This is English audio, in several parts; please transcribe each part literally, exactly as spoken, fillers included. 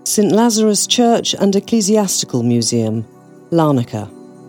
Saint Lazarus Church and Ecclesiastical Museum, Larnaca.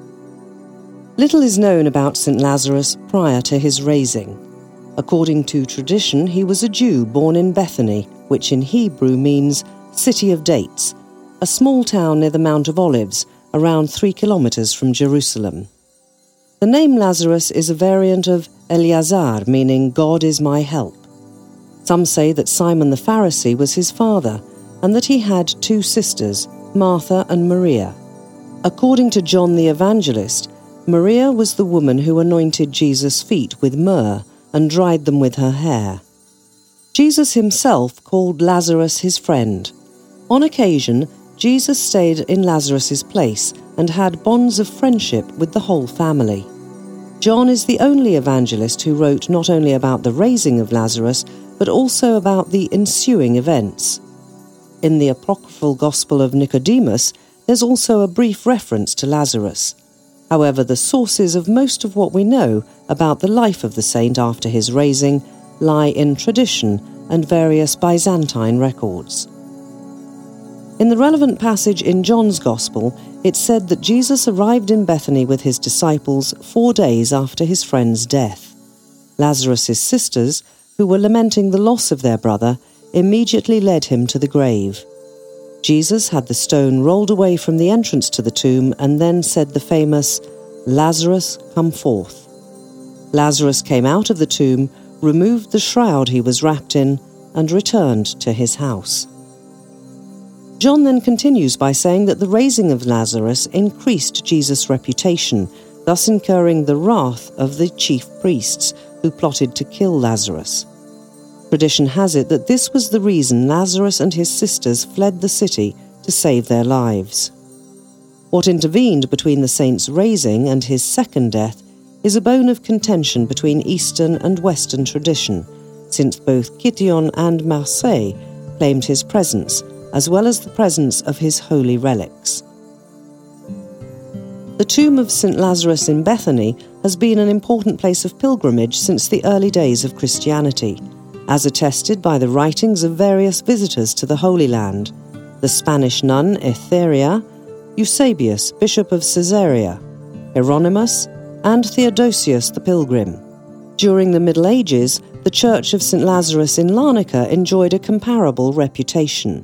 Little is known about Saint Lazarus prior to his raising. According to tradition, he was a Jew born in Bethany, which in Hebrew means City of Dates, a small town near the Mount of Olives, around three kilometers from Jerusalem. The name Lazarus is a variant of Eleazar, meaning God is my help. Some say that Simon the Pharisee was his father, and that he had two sisters, Martha and Maria. According to John the Evangelist, Maria was the woman who anointed Jesus' feet with myrrh and dried them with her hair. Jesus himself called Lazarus his friend. On occasion, Jesus stayed in Lazarus's place and had bonds of friendship with the whole family. John is the only evangelist who wrote not only about the raising of Lazarus, but also about the ensuing events. In the apocryphal Gospel of Nicodemus, there's also a brief reference to Lazarus. However, the sources of most of what we know about the life of the saint after his raising lie in tradition and various Byzantine records. In the relevant passage in John's Gospel, it's said that Jesus arrived in Bethany with his disciples four days after his friend's death. Lazarus's sisters, who were lamenting the loss of their brother, immediately led him to the grave. Jesus had the stone rolled away from the entrance to the tomb and then said the famous, "Lazarus, come forth." Lazarus came out of the tomb, removed the shroud he was wrapped in, and returned to his house. John then continues by saying that the raising of Lazarus increased Jesus' reputation, thus incurring the wrath of the chief priests who plotted to kill Lazarus. Tradition has it that this was the reason Lazarus and his sisters fled the city to save their lives. What intervened between the saint's raising and his second death is a bone of contention between Eastern and Western tradition, since both Kition and Marseille claimed his presence, as well as the presence of his holy relics. The tomb of Saint Lazarus in Bethany has been an important place of pilgrimage since the early days of Christianity, as attested by the writings of various visitors to the Holy Land, the Spanish nun Etheria, Eusebius, Bishop of Caesarea, Hieronymus, and Theodosius the Pilgrim. During the Middle Ages, the Church of Saint Lazarus in Larnaca enjoyed a comparable reputation.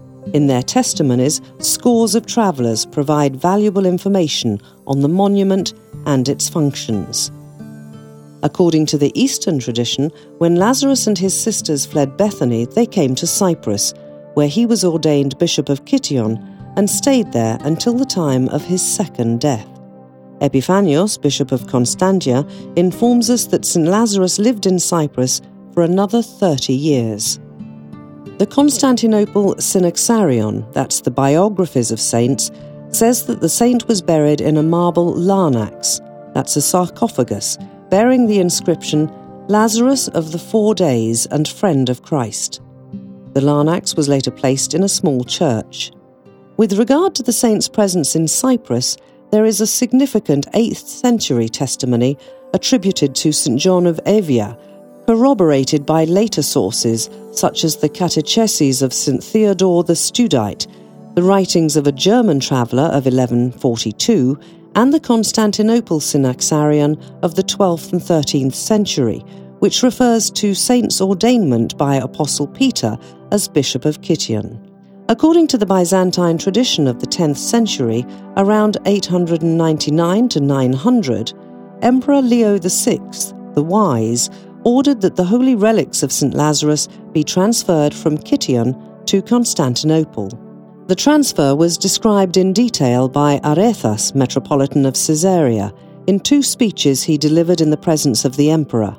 In their testimonies, scores of travellers provide valuable information on the monument and its functions. According to the Eastern tradition, when Lazarus and his sisters fled Bethany, they came to Cyprus, where he was ordained Bishop of Kition and stayed there until the time of his second death. Epiphanios, Bishop of Constantia, informs us that Saint Lazarus lived in Cyprus for another thirty years. The Constantinople Synaxarion, that's the biographies of saints, says that the saint was buried in a marble larnax, that's a sarcophagus, bearing the inscription, "Lazarus of the Four Days and Friend of Christ." The larnax was later placed in a small church. With regard to the saint's presence in Cyprus, there is a significant eighth century testimony attributed to Saint John of Evia, corroborated by later sources such as the catecheses of Saint Theodore the Studite, the writings of a German traveller of eleven forty-two, and the Constantinople Synaxarion of the twelfth and thirteenth century, which refers to saints' ordainment by Apostle Peter as Bishop of Kition. According to the Byzantine tradition of the tenth century, around eight ninety-nine to nine hundred, Emperor Leo the Sixth, the Wise, ordered that the holy relics of Saint Lazarus be transferred from Kition to Constantinople. The transfer was described in detail by Arethas, Metropolitan of Caesarea, in two speeches he delivered in the presence of the emperor.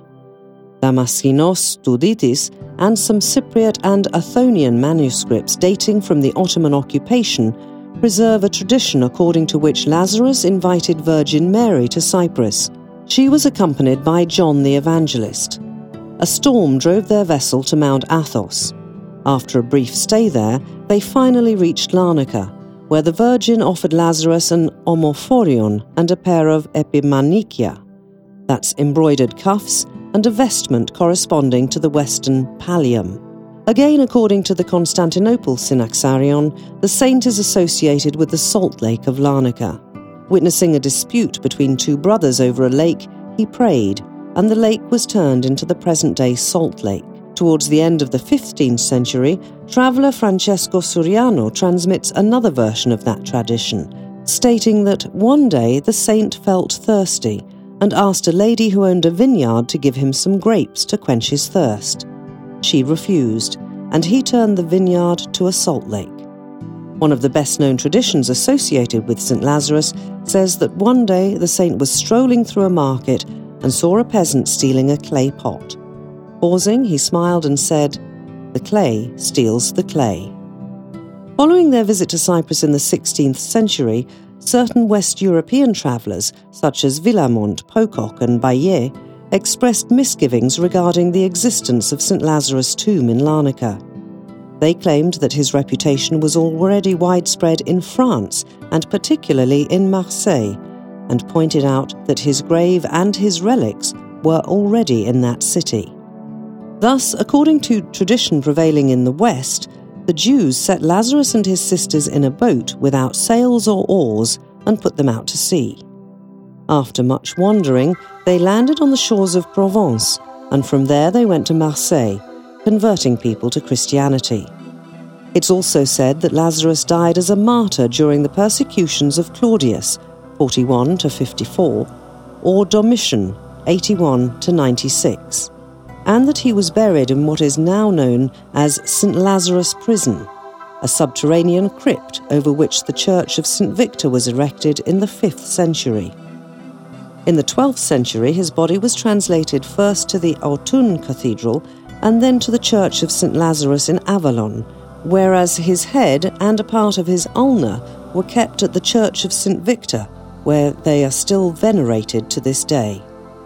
Damaskinos Studitis and some Cypriot and Athonian manuscripts dating from the Ottoman occupation preserve a tradition according to which Lazarus invited Virgin Mary to Cyprus. She was accompanied by John the Evangelist. A storm drove their vessel to Mount Athos. After a brief stay there, they finally reached Larnaca, where the Virgin offered Lazarus an omophorion and a pair of epimanikia, that's embroidered cuffs, and a vestment corresponding to the Western pallium. Again, according to the Constantinople Synaxarion, the saint is associated with the salt lake of Larnaca. Witnessing a dispute between two brothers over a lake, he prayed, and the lake was turned into the present-day Salt Lake. Towards the end of the fifteenth century, traveller Francesco Suriano transmits another version of that tradition, stating that one day the saint felt thirsty and asked a lady who owned a vineyard to give him some grapes to quench his thirst. She refused, and he turned the vineyard to a salt lake. One of the best-known traditions associated with Saint Lazarus says that one day the saint was strolling through a market and saw a peasant stealing a clay pot. Pausing, he smiled and said, "The clay steals the clay." Following their visit to Cyprus in the sixteenth century, certain West European travellers, such as Villamont, Pocock and Baillet, expressed misgivings regarding the existence of Saint Lazarus' tomb in Larnaca. They claimed that his reputation was already widespread in France, and particularly in Marseille, and pointed out that his grave and his relics were already in that city. Thus, according to tradition prevailing in the West, the Jews set Lazarus and his sisters in a boat without sails or oars and put them out to sea. After much wandering, they landed on the shores of Provence, and from there they went to Marseille, converting people to Christianity. It's also said that Lazarus died as a martyr during the persecutions of Claudius, forty-one to fifty-four, or Domitian, eighty-one to ninety-six, and that he was buried in what is now known as Saint Lazarus Prison, a subterranean crypt over which the church of Saint Victor was erected in the fifth century. In the twelfth century, his body was translated first to the Autun Cathedral and then to the church of Saint Lazarus in Avalon, whereas his head and a part of his ulna were kept at the church of Saint Victor, where they are still venerated to this day.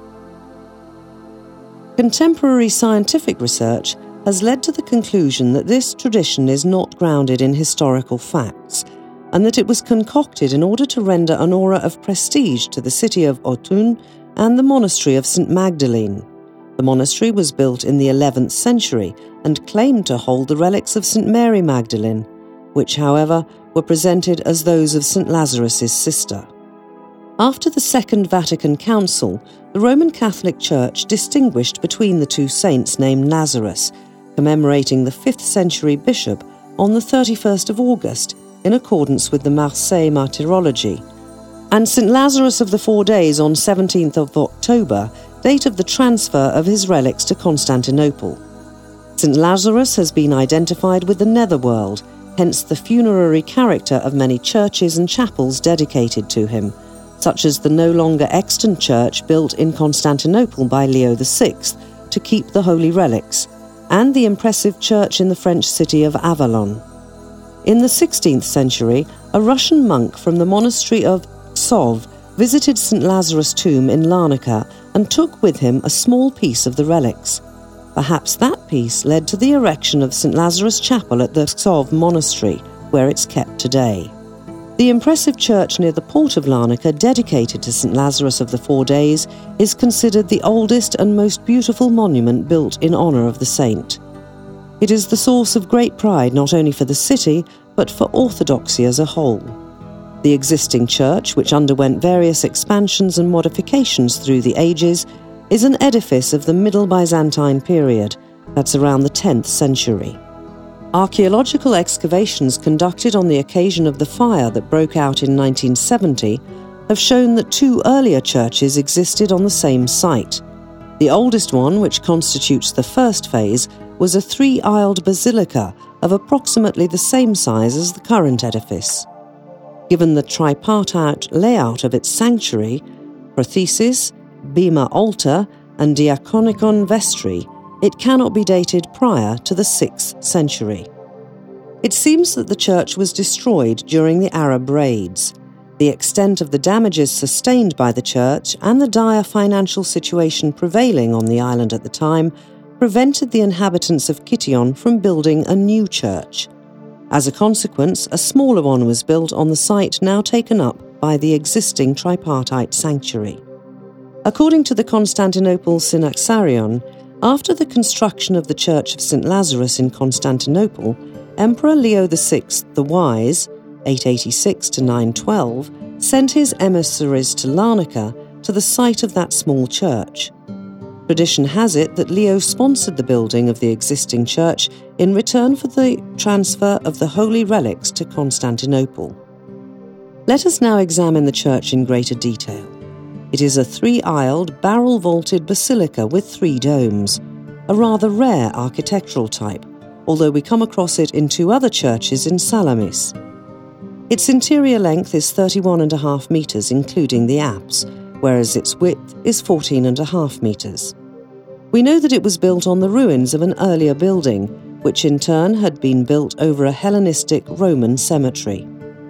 Contemporary scientific research has led to the conclusion that this tradition is not grounded in historical facts, and that it was concocted in order to render an aura of prestige to the city of Autun and the monastery of Saint Magdalene. The monastery was built in the eleventh century and claimed to hold the relics of Saint Mary Magdalene, which, however, were presented as those of Saint Lazarus' sister. After the Second Vatican Council, the Roman Catholic Church distinguished between the two saints named Lazarus, commemorating the fifth century bishop on the thirty-first of August, in accordance with the Marseille Martyrology, and Saint Lazarus of the Four Days on seventeenth of October, date of the transfer of his relics to Constantinople. Saint Lazarus has been identified with the netherworld, hence the funerary character of many churches and chapels dedicated to him, such as the no longer extant church built in Constantinople by Leo the Sixth to keep the holy relics, and the impressive church in the French city of Avalon. In the sixteenth century, a Russian monk from the monastery of Pskov visited Saint Lazarus' tomb in Larnaca and took with him a small piece of the relics. Perhaps that piece led to the erection of Saint Lazarus Chapel at the Pskov monastery, where it's kept today. The impressive church near the port of Larnaca, dedicated to Saint Lazarus of the Four Days, is considered the oldest and most beautiful monument built in honour of the saint. It is the source of great pride not only for the city, but for Orthodoxy as a whole. The existing church, which underwent various expansions and modifications through the ages, is an edifice of the Middle Byzantine period, that's around the tenth century. Archaeological excavations conducted on the occasion of the fire that broke out in nineteen seventy have shown that two earlier churches existed on the same site. The oldest one, which constitutes the first phase, was a three-aisled basilica of approximately the same size as the current edifice. Given the tripartite layout of its sanctuary, prothesis, bema altar, and diaconicon vestry, it cannot be dated prior to the sixth century. It seems that the church was destroyed during the Arab raids. The extent of the damages sustained by the church and the dire financial situation prevailing on the island at the time prevented the inhabitants of Kition from building a new church. As a consequence, a smaller one was built on the site now taken up by the existing tripartite sanctuary. According to the Constantinople Synaxarion, After the construction of the Church of Saint Lazarus in Constantinople, Emperor Leo the Sixth the Wise, eight eighty-six to nine twelve, sent his emissaries to Larnaca to the site of that small church. Tradition has it that Leo sponsored the building of the existing church in return for the transfer of the holy relics to Constantinople. Let us now examine the church in greater detail. It is a three-aisled, barrel-vaulted basilica with three domes, a rather rare architectural type, although we come across it in two other churches in Salamis. Its interior length is thirty-one and a half metres, including the apse, whereas its width is fourteen and a half metres. We know that it was built on the ruins of an earlier building, which in turn had been built over a Hellenistic Roman cemetery.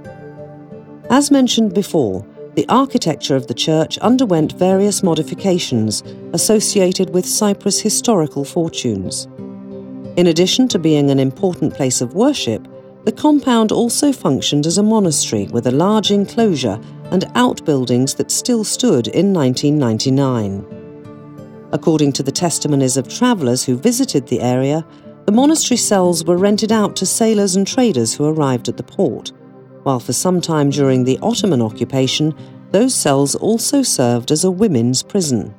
As mentioned before, the architecture of the church underwent various modifications associated with Cyprus' historical fortunes. In addition to being an important place of worship, the compound also functioned as a monastery with a large enclosure and outbuildings that still stood in nineteen ninety-nine. According to the testimonies of travellers who visited the area, the monastery cells were rented out to sailors and traders who arrived at the port, while for some time during the Ottoman occupation, those cells also served as a women's prison.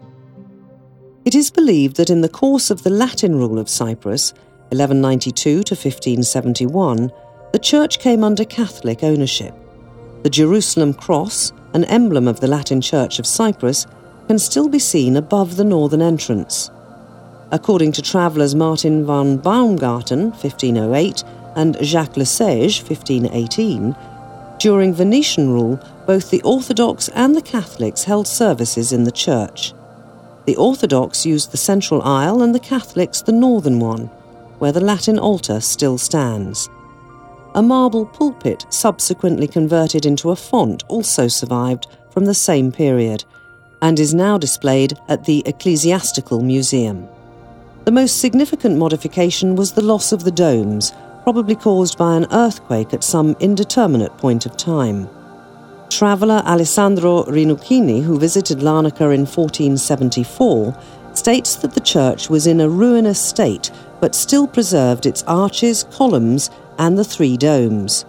It is believed that in the course of the Latin rule of Cyprus, eleven ninety-two to fifteen seventy-one, the church came under Catholic ownership. The Jerusalem cross, an emblem of the Latin Church of Cyprus, can still be seen above the northern entrance. According to travellers Martin van Baumgarten, fifteen oh eight, and Jacques Lesage, fifteen eighteen, during Venetian rule, both the Orthodox and the Catholics held services in the church. The Orthodox used the central aisle and the Catholics the northern one, where the Latin altar still stands. A marble pulpit, subsequently converted into a font, also survived from the same period, and is now displayed at the Ecclesiastical Museum. The most significant modification was the loss of the domes, probably caused by an earthquake at some indeterminate point of time. Traveller Alessandro Rinuccini, who visited Larnaca in fourteen seventy-four, states that the church was in a ruinous state but still preserved its arches, columns, and the three domes.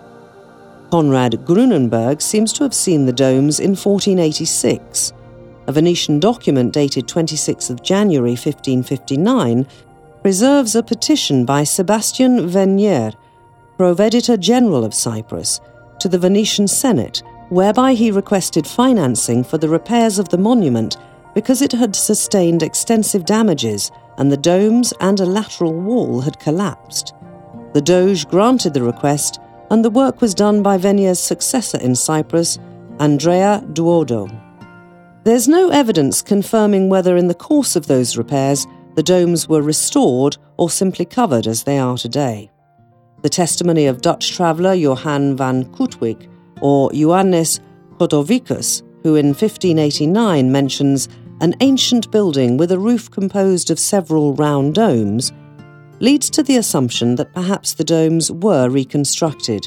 Conrad Grunenberg seems to have seen the domes in fourteen eighty-six. A Venetian document dated twenty-sixth of January fifteen fifty-nine preserves a petition by Sebastian Venier, Proveditore General of Cyprus, to the Venetian Senate, whereby he requested financing for the repairs of the monument because it had sustained extensive damages and the domes and a lateral wall had collapsed. The Doge granted the request, and the work was done by Venier's successor in Cyprus, Andrea Duodo. There's no evidence confirming whether in the course of those repairs the domes were restored or simply covered as they are today. The testimony of Dutch traveller Johan van Kootwijk, or Johannes Cordovicus, who in fifteen eighty-nine mentions an ancient building with a roof composed of several round domes, leads to the assumption that perhaps the domes were reconstructed.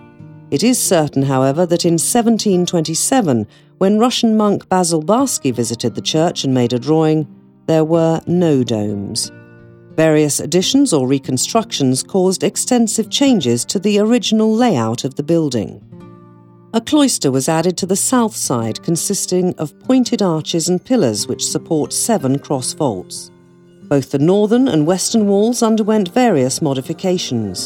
It is certain, however, that in seventeen twenty-seven, when Russian monk Basil Barsky visited the church and made a drawing, there were no domes. Various additions or reconstructions caused extensive changes to the original layout of the building. A cloister was added to the south side, consisting of pointed arches and pillars which support seven cross vaults. Both the northern and western walls underwent various modifications.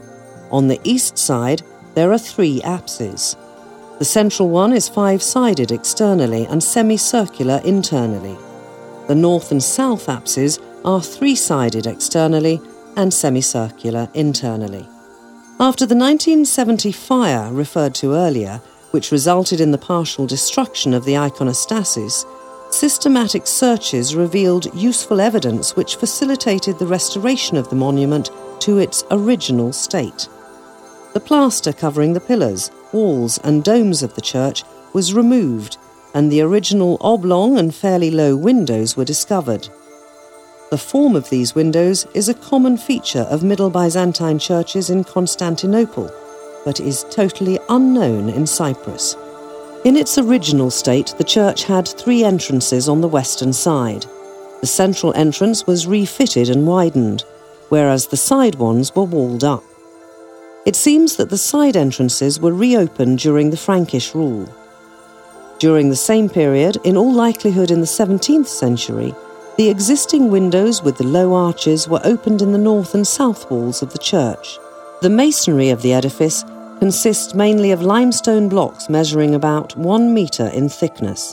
On the east side, there are three apses. The central one is five-sided externally and semicircular internally. The north and south apses are three-sided externally and semicircular internally. After the nineteen seventy fire referred to earlier, which resulted in the partial destruction of the iconostasis, systematic searches revealed useful evidence which facilitated the restoration of the monument to its original state. The plaster covering the pillars, walls and domes of the church was removed, and the original oblong and fairly low windows were discovered. The form of these windows is a common feature of Middle Byzantine churches in Constantinople, but is totally unknown in Cyprus. In its original state, the church had three entrances on the western side. The central entrance was refitted and widened, whereas the side ones were walled up. It seems that the side entrances were reopened during the Frankish rule. During the same period, in all likelihood in the seventeenth century, the existing windows with the low arches were opened in the north and south walls of the church. The masonry of the edifice consists mainly of limestone blocks measuring about one metre in thickness.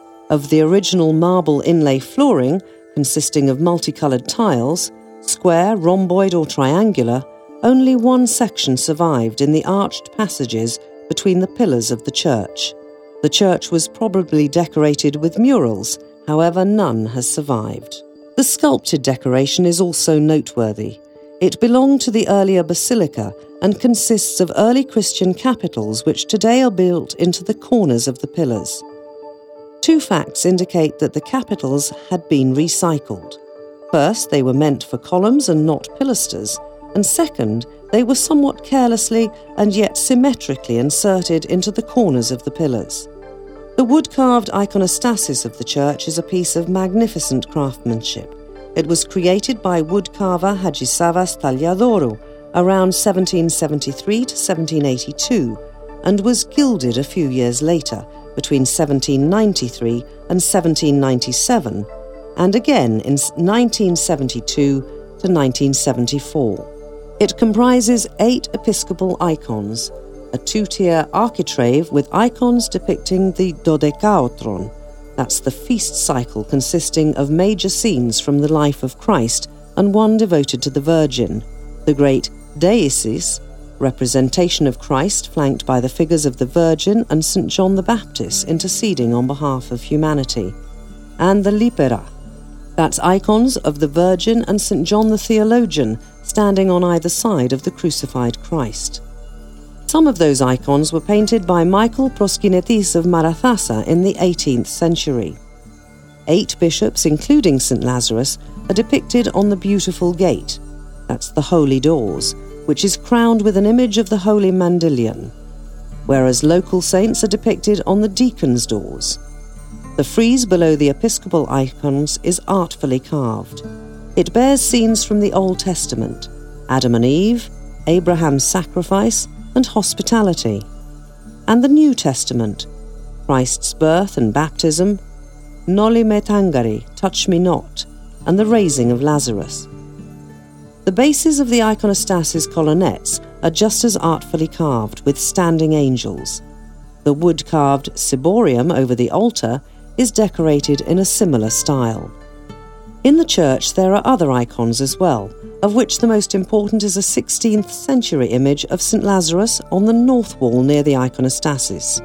Of the original marble inlay flooring, consisting of multicoloured tiles, square, rhomboid or triangular, only one section survived in the arched passages between the pillars of the church. The church was probably decorated with murals, however none has survived. The sculpted decoration is also noteworthy. It belonged to the earlier basilica and consists of early Christian capitals which today are built into the corners of the pillars. Two facts indicate that the capitals had been recycled. First, they were meant for columns and not pilasters, and second, they were somewhat carelessly and yet symmetrically inserted into the corners of the pillars. The wood-carved iconostasis of the church is a piece of magnificent craftsmanship. It was created by woodcarver Hadjisavas Talhadoro around seventeen seventy-three to seventeen eighty-two and was gilded a few years later, between seventeen ninety-three and seventeen ninety-seven, and again in nineteen seventy-two to nineteen seventy-four. It comprises eight episcopal icons, a two-tier architrave with icons depicting the Dodecaotron, that's the feast cycle consisting of major scenes from the life of Christ and one devoted to the Virgin, the great Deisis, representation of Christ flanked by the figures of the Virgin and Saint John the Baptist interceding on behalf of humanity, and the Lipera, that's icons of the Virgin and Saint John the Theologian standing on either side of the crucified Christ. Some of those icons were painted by Michael Proskinetis of Marathasa in the eighteenth century. Eight bishops, including Saint Lazarus, are depicted on the beautiful gate, that's the Holy Doors, which is crowned with an image of the Holy Mandilion, whereas local saints are depicted on the deacons' doors. The frieze below the episcopal icons is artfully carved. It bears scenes from the Old Testament, Adam and Eve, Abraham's sacrifice, and hospitality, and the New Testament, Christ's birth and baptism, Noli me tangere, touch me not, and the raising of Lazarus. The bases of the iconostasis colonnettes are just as artfully carved with standing angels. The wood-carved ciborium over the altar is decorated in a similar style. In the church there are other icons as well, of which the most important is a sixteenth century image of Saint Lazarus on the north wall near the iconostasis.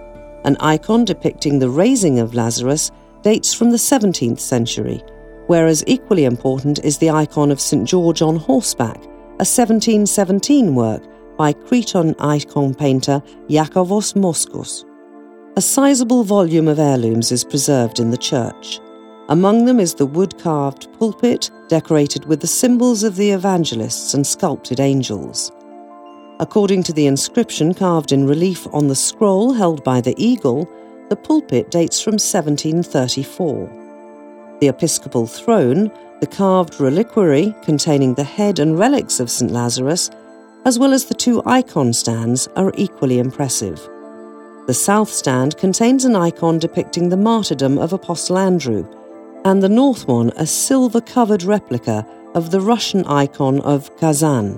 An icon depicting the raising of Lazarus dates from the seventeenth century, whereas equally important is the icon of Saint George on horseback, a seventeen seventeen work by Cretan icon painter Iakovos Moskos. A sizable volume of heirlooms is preserved in the church. Among them is the wood-carved pulpit decorated with the symbols of the evangelists and sculpted angels. According to the inscription carved in relief on the scroll held by the eagle, the pulpit dates from seventeen thirty-four. The episcopal throne, the carved reliquary containing the head and relics of Saint Lazarus, as well as the two icon stands, are equally impressive. The south stand contains an icon depicting the martyrdom of Apostle Andrew, and the north one a silver-covered replica of the Russian icon of Kazan.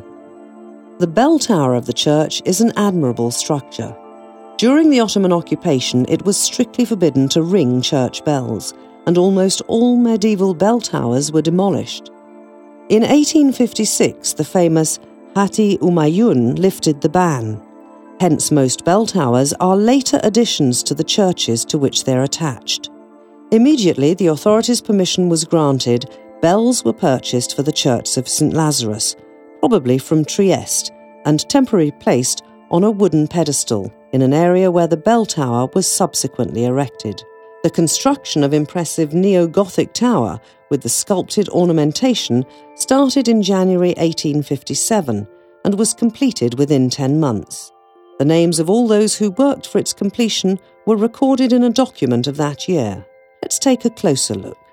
The bell tower of the church is an admirable structure. During the Ottoman occupation, it was strictly forbidden to ring church bells, and almost all medieval bell towers were demolished. In eighteen fifty-six, the famous Hati Umayun lifted the ban. Hence, most bell towers are later additions to the churches to which they're attached. Immediately, the authorities' permission was granted, bells were purchased for the Church of Saint Lazarus, probably from Trieste, and temporarily placed on a wooden pedestal in an area where the bell tower was subsequently erected. The construction of impressive neo-Gothic tower with the sculpted ornamentation started in January eighteen fifty-seven and was completed within ten months. The names of all those who worked for its completion were recorded in a document of that year. Let's take a closer look.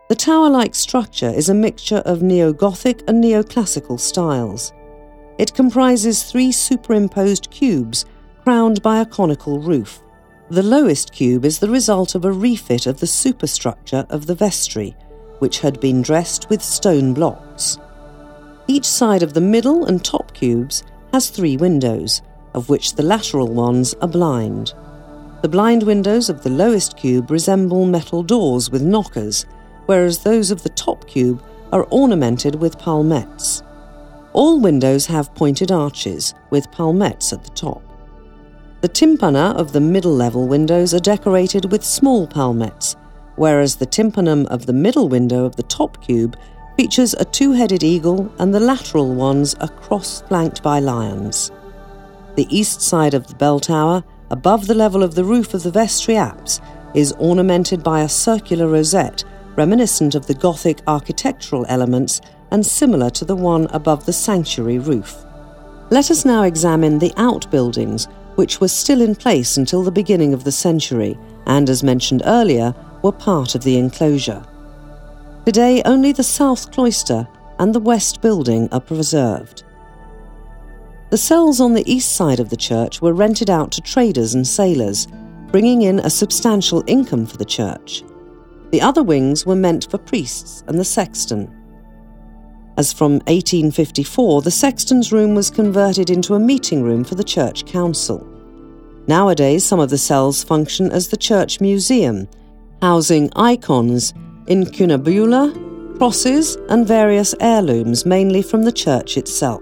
The tower-like structure is a mixture of neo-Gothic and neoclassical styles. It comprises three superimposed cubes crowned by a conical roof. The lowest cube is the result of a refit of the superstructure of the vestry, which had been dressed with stone blocks. Each side of the middle and top cubes has three windows, of which the lateral ones are blind. The blind windows of the lowest cube resemble metal doors with knockers, whereas those of the top cube are ornamented with palmettes. All windows have pointed arches, with palmettes at the top. The tympana of the middle-level windows are decorated with small palmettes, whereas the tympanum of the middle window of the top cube features a two-headed eagle and the lateral ones are cross-flanked by lions. The east side of the bell tower, above the level of the roof of the vestry apse, is ornamented by a circular rosette reminiscent of the Gothic architectural elements and similar to the one above the sanctuary roof. Let us now examine the outbuildings, which were still in place until the beginning of the century and, as mentioned earlier, were part of the enclosure. Today, only the south cloister and the west building are preserved. The cells on the east side of the church were rented out to traders and sailors, bringing in a substantial income for the church. The other wings were meant for priests and the sexton. As from eighteen fifty-four, the sexton's room was converted into a meeting room for the church council. Nowadays, some of the cells function as the church museum, housing icons, incunabula, crosses, and various heirlooms, mainly from the church itself.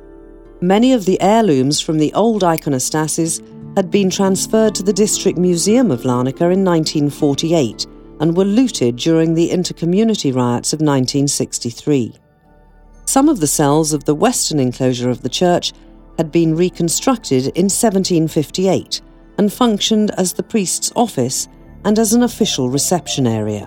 Many of the heirlooms from the old iconostasis had been transferred to the District Museum of Larnaca in nineteen forty-eight and were looted during the intercommunity riots of nineteen sixty-three. Some of the cells of the western enclosure of the church had been reconstructed in seventeen fifty-eight and functioned as the priest's office and as an official reception area.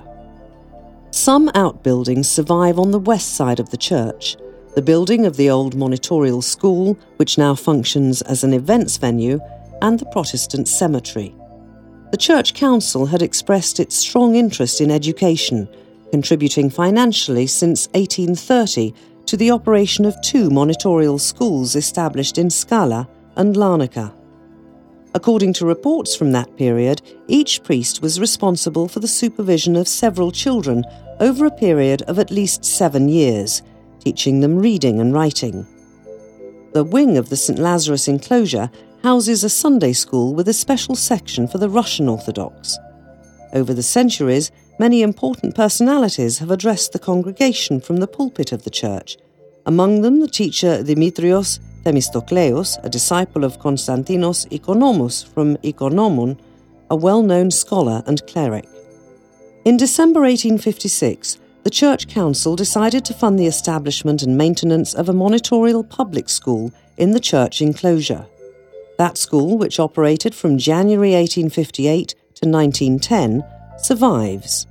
Some outbuildings survive on the west side of the church: the building of the old monitorial school, which now functions as an events venue, and the Protestant cemetery. The church council had expressed its strong interest in education, contributing financially since eighteen thirty to the operation of two monitorial schools established in Scala and Larnaca. According to reports from that period, each priest was responsible for the supervision of several children over a period of at least seven years, teaching them reading and writing. The wing of the Saint Lazarus enclosure houses a Sunday school with a special section for the Russian Orthodox. Over the centuries, many important personalities have addressed the congregation from the pulpit of the church, among them the teacher Dimitrios Themistokleos, a disciple of Konstantinos Ikonomos from Ikonomon, a well-known scholar and cleric. In December eighteen fifty-six, the Church Council decided to fund the establishment and maintenance of a monitorial public school in the church enclosure. That school, which operated from January eighteen fifty-eight to nineteen ten, survives.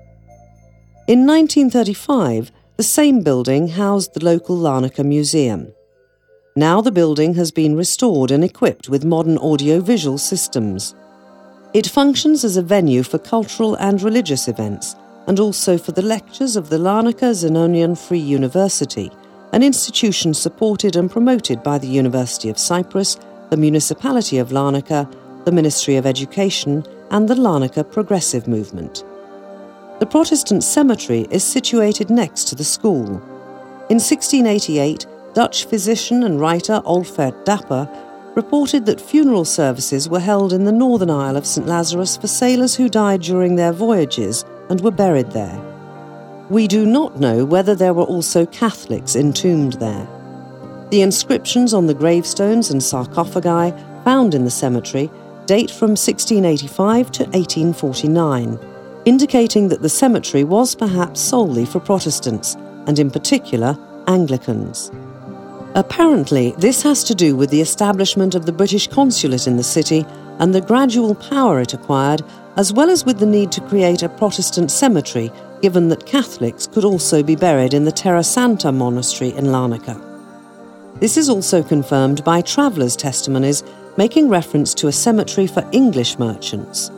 In nineteen thirty-five, the same building housed the local Larnaca Museum. Now the building has been restored and equipped with modern audio-visual systems. It functions as a venue for cultural and religious events, and also for the lectures of the Larnaca Zenonian Free University, an institution supported and promoted by the University of Cyprus, the Municipality of Larnaca, the Ministry of Education, and the Larnaca Progressive Movement. The Protestant cemetery is situated next to the school. In sixteen eighty-eight, Dutch physician and writer Olfert Dapper reported that funeral services were held in the northern aisle of Saint Lazarus for sailors who died during their voyages and were buried there. We do not know whether there were also Catholics entombed there. The inscriptions on the gravestones and sarcophagi found in the cemetery date from sixteen eighty-five to eighteen forty-nine, indicating that the cemetery was perhaps solely for Protestants, and in particular Anglicans. Apparently, this has to do with the establishment of the British consulate in the city and the gradual power it acquired, as well as with the need to create a Protestant cemetery, given that Catholics could also be buried in the Terra Santa monastery in Larnaca. This is also confirmed by travellers' testimonies making reference to a cemetery for English merchants.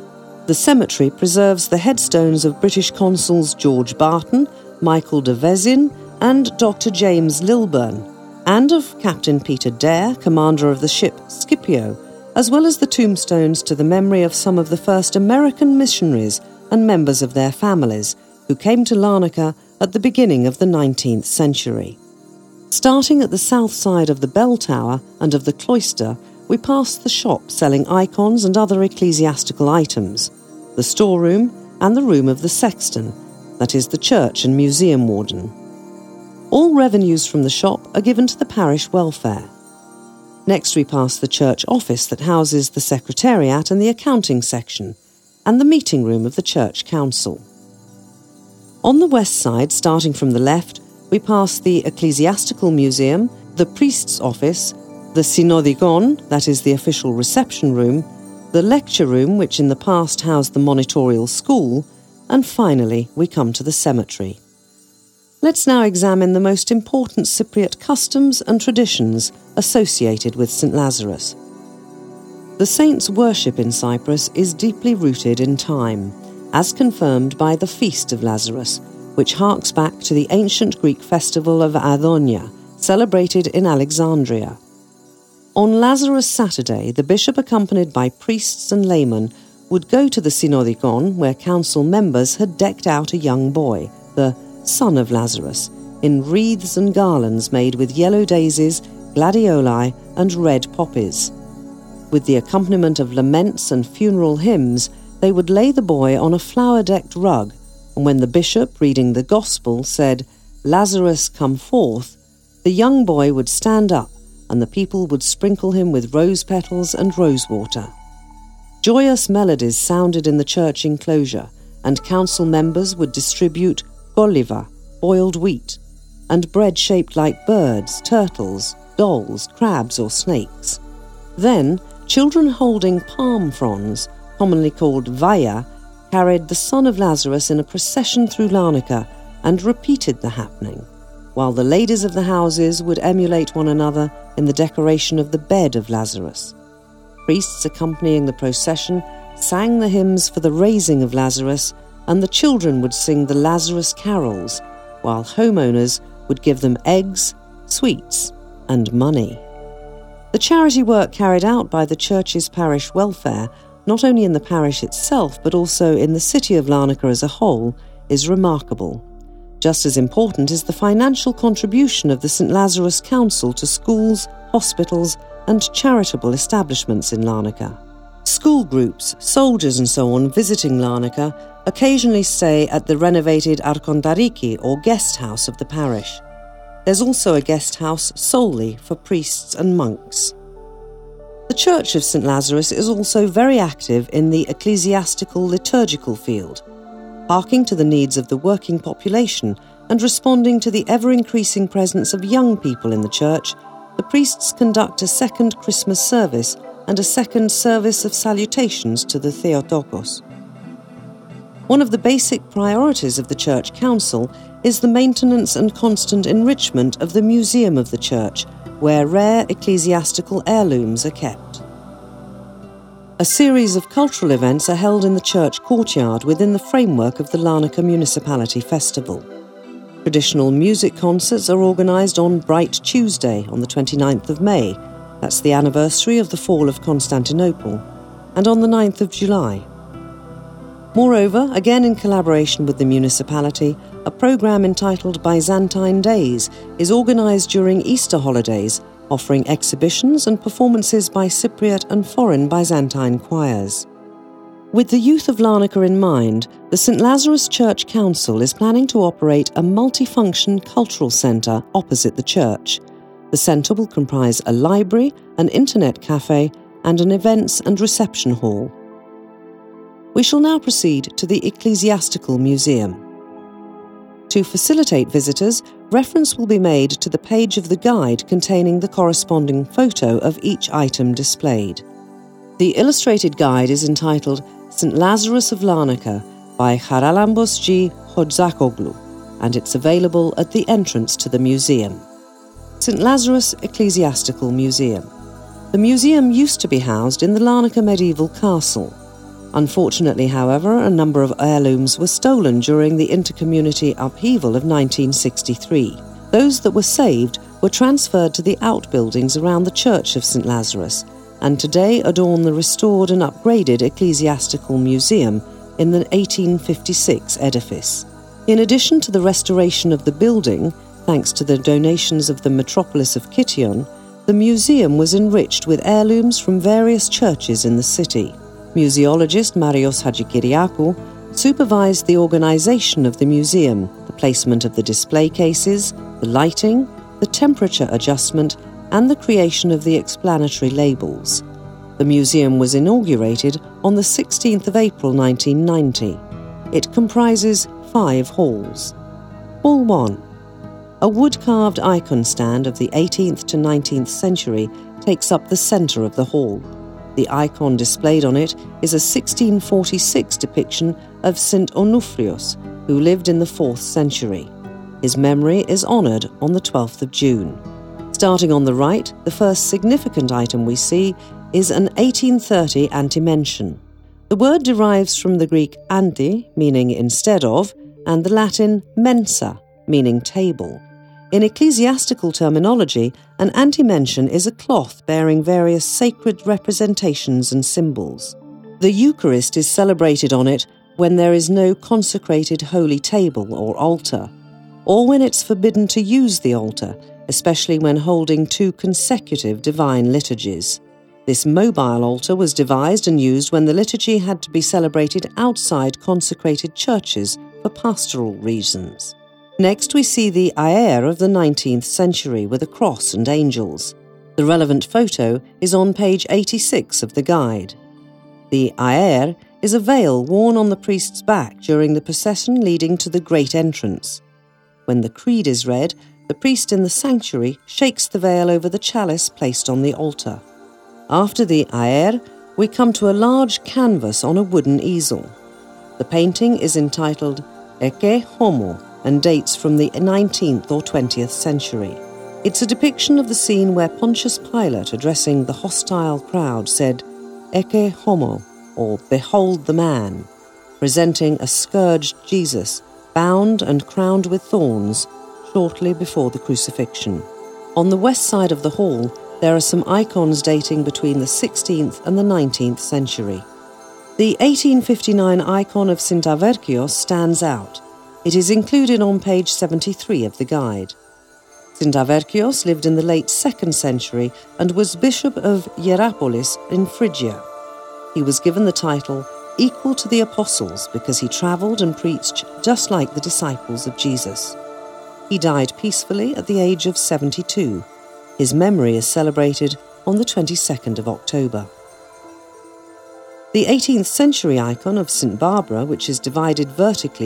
The cemetery preserves the headstones of British consuls George Barton, Michael de Vezin and Doctor James Lilburn, and of Captain Peter Dare, commander of the ship Scipio, as well as the tombstones to the memory of some of the first American missionaries and members of their families who came to Larnaca at the beginning of the nineteenth century. Starting at the south side of the bell tower and of the cloister, we pass the shop selling icons and other ecclesiastical items, the storeroom and the room of the sexton, that is the church and museum warden. All revenues from the shop are given to the parish welfare. Next we pass the church office that houses the secretariat and the accounting section, and the meeting room of the church council. On the west side, starting from the left, we pass the ecclesiastical museum, the priest's office, the synodikon, that is the official reception room, the lecture room, which in the past housed the monitorial school, and finally we come to the cemetery. Let's now examine the most important Cypriot customs and traditions associated with Saint Lazarus. The saint's worship in Cyprus is deeply rooted in time, as confirmed by the Feast of Lazarus, which harks back to the ancient Greek festival of Adonia, celebrated in Alexandria. On Lazarus Saturday, the bishop, accompanied by priests and laymen, would go to the synodikon, where council members had decked out a young boy, the son of Lazarus, in wreaths and garlands made with yellow daisies, gladioli, and red poppies. With the accompaniment of laments and funeral hymns, they would lay the boy on a flower-decked rug, and when the bishop, reading the Gospel, said, "Lazarus, come forth," the young boy would stand up, and the people would sprinkle him with rose petals and rosewater. Joyous melodies sounded in the church enclosure, and council members would distribute goliva, boiled wheat, and bread shaped like birds, turtles, dolls, crabs or snakes. Then, children holding palm fronds, commonly called vaya, carried the son of Lazarus in a procession through Larnaca and repeated the happening, while the ladies of the houses would emulate one another in the decoration of the bed of Lazarus. Priests accompanying the procession sang the hymns for the raising of Lazarus, and the children would sing the Lazarus carols, while homeowners would give them eggs, sweets, and money. The charity work carried out by the church's parish welfare, not only in the parish itself but also in the city of Larnaca as a whole, is remarkable. Just as important is the financial contribution of the Saint Lazarus Council to schools, hospitals, and charitable establishments in Larnaca. School groups, soldiers and so on visiting Larnaca occasionally stay at the renovated Arkontariki or guest house of the parish. There's also a guest house solely for priests and monks. The Church of Saint Lazarus is also very active in the ecclesiastical liturgical field, harking to the needs of the working population and responding to the ever-increasing presence of young people in the church. The priests conduct a second Christmas service and a second service of salutations to the Theotokos. One of the basic priorities of the Church Council is the maintenance and constant enrichment of the museum of the church, where rare ecclesiastical heirlooms are kept. A series of cultural events are held in the church courtyard within the framework of the Larnaca Municipality Festival. Traditional music concerts are organised on Bright Tuesday on the twenty-ninth of May, that's the anniversary of the fall of Constantinople, and on the ninth of July. Moreover, again in collaboration with the municipality, a programme entitled Byzantine Days is organised during Easter holidays, offering exhibitions and performances by Cypriot and foreign Byzantine choirs. With the youth of Larnaca in mind, the Saint Lazarus Church Council is planning to operate a multifunction cultural centre opposite the church. The centre will comprise a library, an internet cafe, and an events and reception hall. We shall now proceed to the Ecclesiastical Museum. To facilitate visitors, reference will be made to the page of the guide containing the corresponding photo of each item displayed. The illustrated guide is entitled Saint Lazarus of Larnaca by Charalambos G. Hodzakoglu, and it's available at the entrance to the museum. Saint Lazarus Ecclesiastical Museum. The museum used to be housed in the Larnaca medieval castle. Unfortunately, however, a number of heirlooms were stolen during the intercommunity upheaval of nineteen sixty-three. Those that were saved were transferred to the outbuildings around the Church of Saint Lazarus, and today adorn the restored and upgraded Ecclesiastical Museum in the eighteen fifty-six edifice. In addition to the restoration of the building, thanks to the donations of the metropolis of Kition, the museum was enriched with heirlooms from various churches in the city. Museologist Marios Hadjikyriakou supervised the organization of the museum, the placement of the display cases, the lighting, the temperature adjustment, and the creation of the explanatory labels. The museum was inaugurated on the sixteenth of April nineteen ninety. It comprises five halls. Hall one. A wood-carved icon stand of the eighteenth to nineteenth century takes up the centre of the hall. The icon displayed on it is a sixteen forty-six depiction of Saint Onufrios, who lived in the fourth century. His memory is honoured on the twelfth of June. Starting on the right, the first significant item we see is an eighteen thirty antimension. The word derives from the Greek anti, meaning instead of, and the Latin mensa, meaning table. In ecclesiastical terminology, an antimension is a cloth bearing various sacred representations and symbols. The Eucharist is celebrated on it when there is no consecrated holy table or altar, or when it's forbidden to use the altar, especially when holding two consecutive divine liturgies. This mobile altar was devised and used when the liturgy had to be celebrated outside consecrated churches for pastoral reasons. Next we see the aer of the nineteenth century with a cross and angels. The relevant photo is on page eighty-six of the guide. The aer is a veil worn on the priest's back during the procession leading to the great entrance. When the creed is read, the priest in the sanctuary shakes the veil over the chalice placed on the altar. After the aer, we come to a large canvas on a wooden easel. The painting is entitled Ecce Homo and dates from the nineteenth or twentieth century. It's a depiction of the scene where Pontius Pilate, addressing the hostile crowd, said, Ecce Homo, or Behold the Man, presenting a scourged Jesus, bound and crowned with thorns, shortly before the crucifixion. On the west side of the hall, there are some icons dating between the sixteenth and the nineteenth century. The eighteen fifty-nine icon of Saint Averkios stands out. It is included on page seventy-three of the guide. Saint Averkios lived in the late second century and was bishop of Hierapolis in Phrygia. He was given the title equal to the apostles because he travelled and preached just like the disciples of Jesus. He died peacefully at the age of seventy-two. His memory is celebrated on the twenty-second of October. The eighteenth century icon of Saint Barbara, which is divided vertically